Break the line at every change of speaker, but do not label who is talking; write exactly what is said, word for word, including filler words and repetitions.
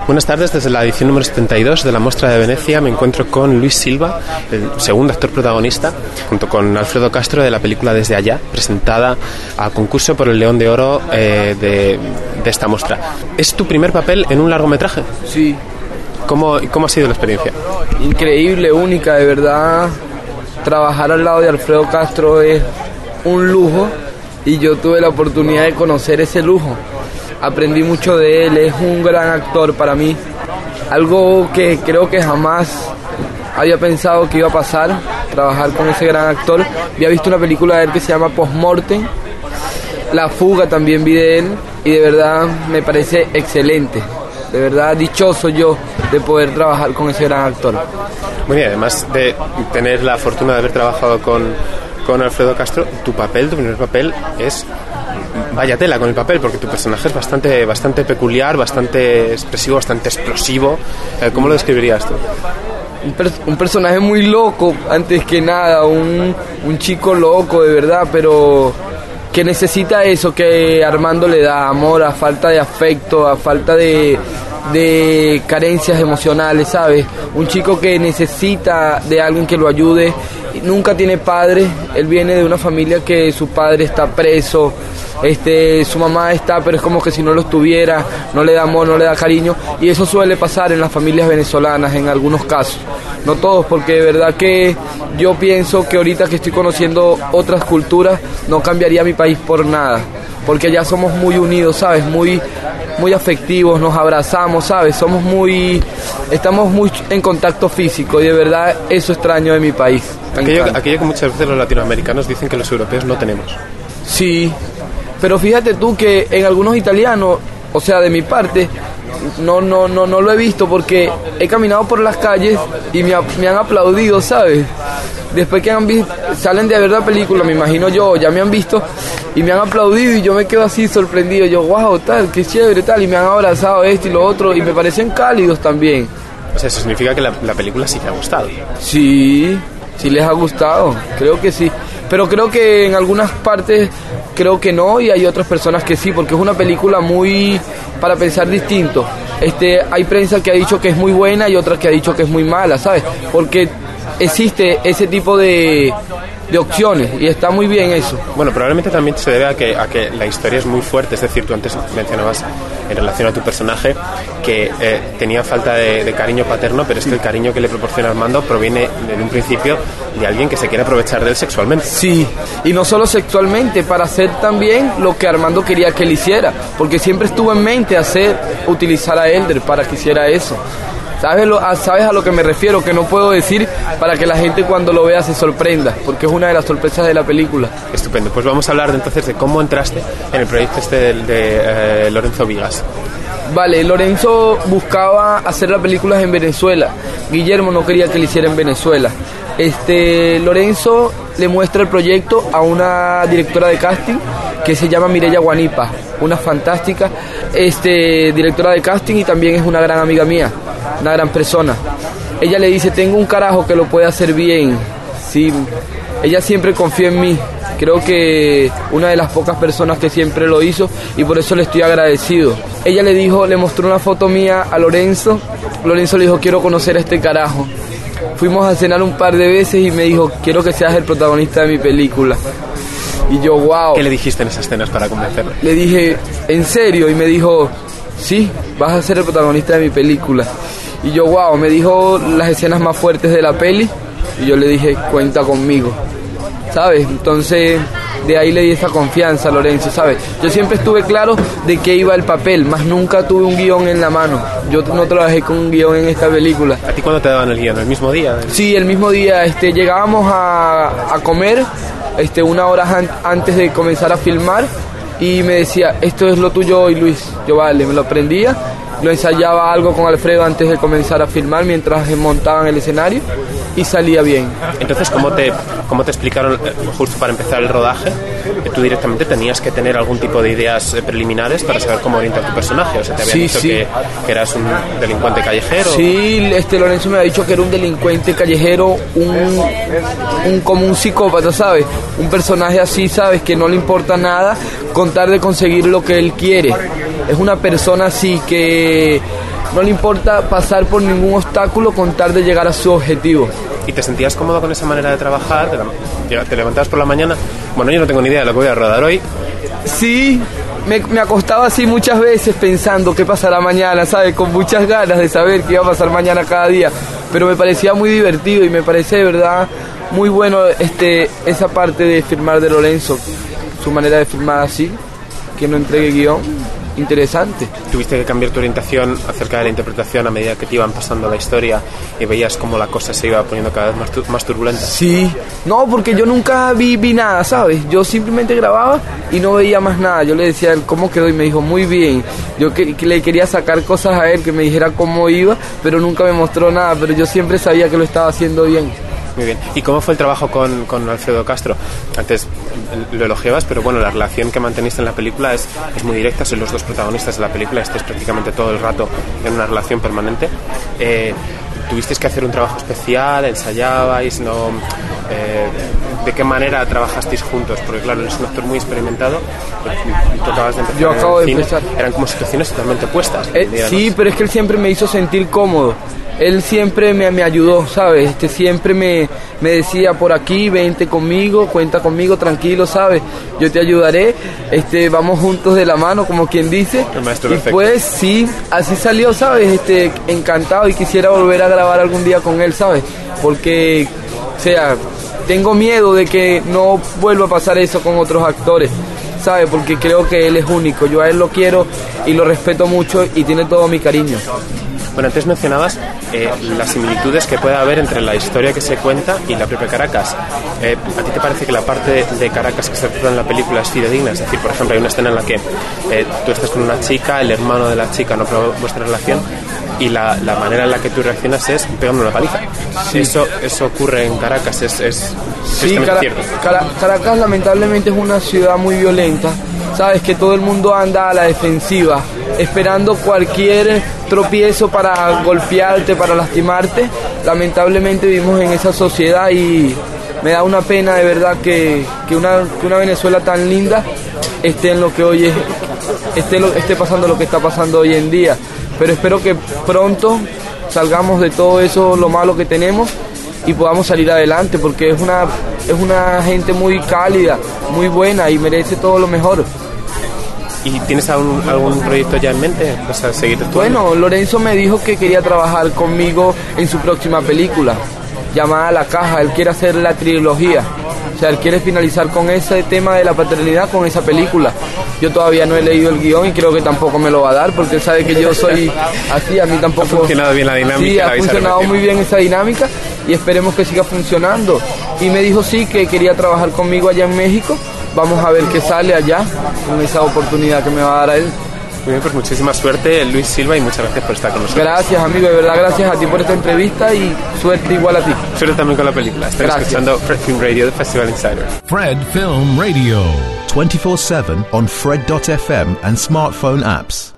Buenas tardes, desde la edición número setenta y dos de la Mostra de Venecia me encuentro con Luis Silva, el segundo actor protagonista, junto con Alfredo Castro de la película Desde Allá, presentada a concurso por el León de Oro eh, de, de esta muestra. ¿Es tu primer papel en un largometraje?
Sí.
¿Cómo, cómo ha sido la experiencia?
Increíble, única, de verdad. Trabajar al lado de Alfredo Castro es un lujo y yo tuve la oportunidad de conocer ese lujo. Aprendí mucho de él, es un gran actor para mí. Algo que creo que jamás había pensado que iba a pasar, trabajar con ese gran actor. Había visto una película de él que se llama Postmortem, La Fuga también vi de él y de verdad me parece excelente. De verdad dichoso yo de poder trabajar con ese gran actor.
Bueno, y además de tener la fortuna de haber trabajado con, con Alfredo Castro, tu papel, tu primer papel es... Vaya tela con el papel, porque tu personaje es bastante, bastante peculiar, bastante expresivo, bastante explosivo. ¿Cómo lo describirías tú?
Un, per- un personaje muy loco, antes que nada, un, un chico loco de verdad, pero que necesita eso que Armando le da, amor, a falta de afecto, a falta de, de carencias emocionales, ¿sabes? Un chico que necesita de alguien que lo ayude, nunca tiene padre, él viene de una familia que su padre está preso, este, su mamá está, pero es como que si no lo estuviera, no le da amor, no le da cariño, y eso suele pasar en las familias venezolanas en algunos casos, no todos, porque de verdad que yo pienso que ahorita que estoy conociendo otras culturas, no cambiaría mi país por nada, porque ya somos muy unidos, ¿sabes? Muy, muy afectivos, nos abrazamos, ¿sabes? Somos muy, estamos muy en contacto físico y de verdad eso extraño de mi país.
Aquello, aquello que muchas veces los latinoamericanos dicen que los europeos no tenemos.
Sí, pero fíjate tú que en algunos italianos, o sea, de mi parte, no, no, no, no lo he visto porque he caminado por las calles y me, ha, me han aplaudido, ¿sabes? Después que han visto, salen de ver la película, me imagino yo, ya me han visto y me han aplaudido y yo me quedo así sorprendido, yo, wow, tal, qué chévere, tal, y me han abrazado esto y lo otro y me parecen cálidos también.
O sea, eso significa que la, la película sí te ha gustado.
Sí, sí les ha gustado, creo que sí, pero creo que en algunas partes creo que no y hay otras personas que sí, porque es una película muy para pensar distinto. Este, hay prensa que ha dicho que es muy buena y otra que ha dicho que es muy mala, ¿sabes? Porque existe ese tipo de, de opciones y está muy bien eso.
Bueno, probablemente también se debe a que, a que la historia es muy fuerte, es decir, tú antes mencionabas en relación a tu personaje que eh, tenía falta de, de cariño paterno, pero es que el cariño que le proporciona Armando proviene en un principio de alguien que se quiere aprovechar de él sexualmente.
Sí, y no solo sexualmente, para hacer también lo que Armando quería que él hiciera, porque siempre estuvo en mente hacer, utilizar a Elder para que hiciera eso. ¿Sabes, lo, a, ¿Sabes a lo que me refiero? Que no puedo decir para que la gente cuando lo vea se sorprenda, porque es una de las sorpresas de la película.
Estupendo, pues vamos a hablar de, entonces de cómo entraste en el proyecto este de, de eh, Lorenzo Vigas.
Vale, Lorenzo buscaba hacer las películas en Venezuela, Guillermo no quería que lo hiciera en Venezuela. Este, Lorenzo le muestra el proyecto a una directora de casting que se llama Mireya Guanipa, una fantástica este, directora de casting y también es una gran amiga mía, una gran persona. Ella le dice, tengo un carajo que lo puede hacer bien. Sí, ella siempre confía en mí. Creo que una de las pocas personas que siempre lo hizo y por eso le estoy agradecido. Ella le dijo, le mostró una foto mía a Lorenzo. Lorenzo le dijo, quiero conocer a este carajo. Fuimos a cenar un par de veces y me dijo, quiero que seas el protagonista de mi película. Y yo, wow.
¿Qué le dijiste en esas cenas para convencerlo?
Le dije, ¿en serio? Y me dijo, sí, vas a ser el protagonista de mi película. Y yo, wow, me dijo las escenas más fuertes de la peli y yo le dije, cuenta conmigo, ¿sabes? Entonces, de ahí le di esa confianza a Lorenzo, ¿sabes? Yo siempre estuve claro de qué iba el papel, más nunca tuve un guión en la mano. Yo no trabajé con un guión en esta película.
¿A ti cuándo te daban el guión? ¿El mismo día?
Sí, el mismo día. Este, llegábamos a, a comer este, una hora an- antes de comenzar a filmar y me decía, esto es lo tuyo hoy, Luis. Yo, vale, me lo aprendía. Lo ensayaba algo con Alfredo antes de comenzar a filmar mientras montaban el escenario y salía bien.
Entonces, ¿cómo te, cómo te explicaron eh, justo para empezar el rodaje? Que tú directamente tenías que tener algún tipo de ideas eh, preliminares para saber cómo orientar tu personaje. O sea, te habían
Sí,
dicho
sí.
Que, que eras un delincuente callejero.
Sí, este Lorenzo me ha dicho que era un delincuente callejero, un, un como un psicópata, ¿sabes? Un personaje así, ¿sabes? Que no le importa nada con tal de conseguir lo que él quiere. Es una persona así que no le importa pasar por ningún obstáculo con tal de llegar a su objetivo.
¿Y te sentías cómodo con esa manera de trabajar? ¿Te, la, te levantabas por la mañana? Bueno, yo no tengo ni idea de lo que voy a rodar hoy.
Sí, me, me acostaba así muchas veces pensando qué pasará mañana, ¿sabes? Con muchas ganas de saber qué iba a pasar mañana cada día. Pero me parecía muy divertido y me parece de verdad muy bueno este, esa parte de filmar de Lorenzo. Su manera de filmar así, que no entregue guión. Interesante.
¿Tuviste que cambiar tu orientación acerca de la interpretación a medida que te iban pasando la historia y veías cómo la cosa se iba poniendo cada vez más, tu- más turbulenta?
Sí, no, porque yo nunca vi, vi nada, ¿sabes? Yo simplemente grababa y no veía más nada. Yo le decía a él cómo quedó y me dijo muy bien. Yo que, que le quería sacar cosas a él, que me dijera cómo iba, pero nunca me mostró nada, pero yo siempre sabía que lo estaba haciendo bien.
Muy bien. ¿Y cómo fue el trabajo con, con Alfredo Castro? Antes lo elogiabas, pero bueno, la relación que manteniste en la película es, es muy directa. Sois los dos protagonistas de la película, estáis prácticamente todo el rato en una relación permanente. Eh, ¿Tuvisteis que hacer un trabajo especial? ¿Ensayabais? ¿No? Eh, ¿De qué manera trabajasteis juntos? Porque claro, eres un actor muy experimentado. Tú acabas de empezar.
Yo acabo de
cine.
empezar.
Eran como situaciones totalmente opuestas.
Eh, sí, pero es que él siempre me hizo sentir cómodo. Él siempre me, me ayudó, ¿sabes? Este, siempre me, me decía, por aquí, vente conmigo, cuenta conmigo, tranquilo, ¿sabes? Yo te ayudaré, este, vamos juntos de la mano, como quien dice.
El maestro
y
perfecto.
pues sí, así salió, ¿sabes? Este, encantado y quisiera volver a grabar algún día con él, ¿sabes? Porque, o sea, tengo miedo de que no vuelva a pasar eso con otros actores, ¿sabes? Porque creo que él es único, yo a él lo quiero y lo respeto mucho y tiene todo mi cariño.
Bueno, antes mencionabas eh, las similitudes que puede haber entre la historia que se cuenta y la propia Caracas. Eh, ¿A ti te parece que la parte de Caracas que se trata en la película es fidedigna? Es decir, por ejemplo, hay una escena en la que eh, tú estás con una chica, el hermano de la chica no aprueba vuestra relación y la, la manera en la que tú reaccionas es pegando una paliza.
Sí.
Eso, eso ocurre en Caracas, es, es
Sí, Cara-
cierto.
Cara- Caracas lamentablemente es una ciudad muy violenta. Sabes que todo el mundo anda a la defensiva, esperando cualquier tropiezo para golpearte, para lastimarte. Lamentablemente vivimos en esa sociedad y me da una pena de verdad que, que, una, que una Venezuela tan linda esté en lo que hoy es, esté, lo, esté pasando lo que está pasando hoy en día. Pero espero que pronto salgamos de todo eso, lo malo que tenemos, y podamos salir adelante, porque es una, es una gente muy cálida, muy buena y merece todo lo mejor.
¿Y tienes algún, algún proyecto ya en mente? ¿Vas a seguir actuando?
Bueno, Lorenzo me dijo que quería trabajar conmigo en su próxima película, llamada La Caja. Él quiere hacer la trilogía. O sea, él quiere finalizar con ese tema de la paternidad, con esa película. Yo todavía no he leído el guión y creo que tampoco me lo va a dar, porque él sabe que yo soy así, a mí tampoco...
Ha funcionado bien la dinámica.
Sí, ha funcionado muy bien esa dinámica y esperemos que siga funcionando. Y me dijo sí, que quería trabajar conmigo allá en México. Vamos a ver qué sale allá con esa oportunidad que me va a dar a él.
Muy bien, pues muchísima suerte, Luis Silva, y muchas gracias por estar con nosotros.
Gracias, amigo, de verdad, gracias a ti por esta entrevista y suerte igual a ti.
Suerte también con la película. Están
Gracias.
escuchando Fred Film Radio de Festival Insider.
Fred Film Radio.
twenty-four seven on Fred dot f m and smartphone apps.